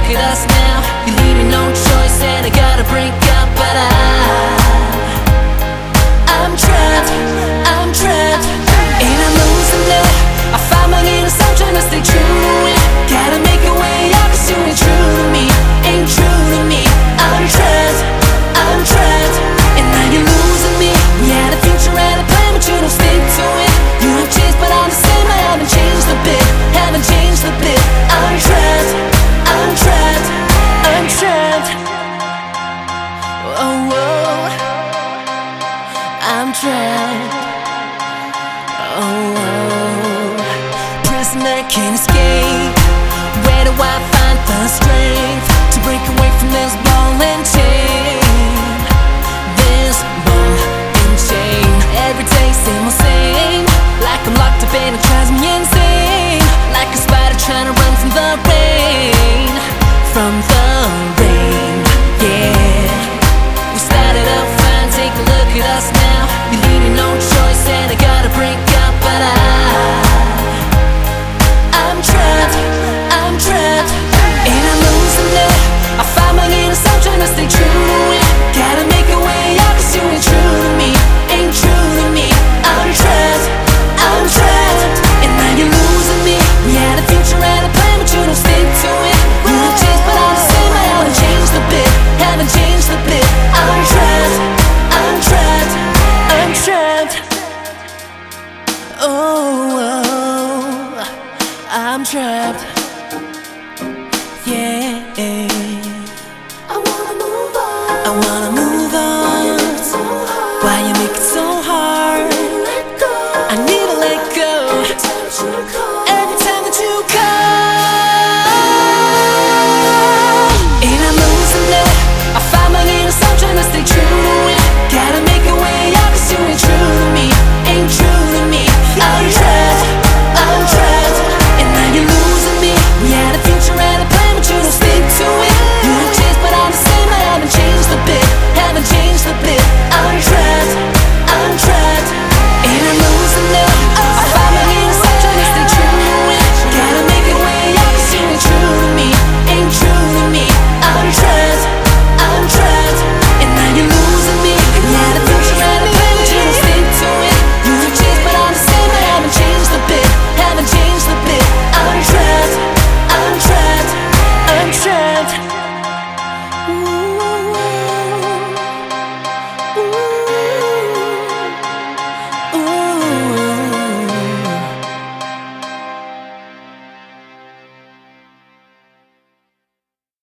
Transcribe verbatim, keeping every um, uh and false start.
at us now. You leave me no choice and I gotta break up, but I I'm trapped, I'm trapped, and I'm losing it. I find my inner self trying to stay true to it. Gotta make a way out, cause you ain't true to me, ain't true to me. I'm trapped, I'm trapped, and now you're losing me. We had a future and a plan, but you don't stick to it. You have changed, but I'm the same, I haven't changed a bit, haven't changed a bit. I'm trapped, I'm trapped, I'm trapped. Oh, oh. I'm trapped. Oh, oh. Prisoner can't escape. Where do I find the strength to break away from this ball and chain? This ball and chain. Every day same old same. Like I'm locked up and it drives me insane. Like a spider trying to run from the rain. From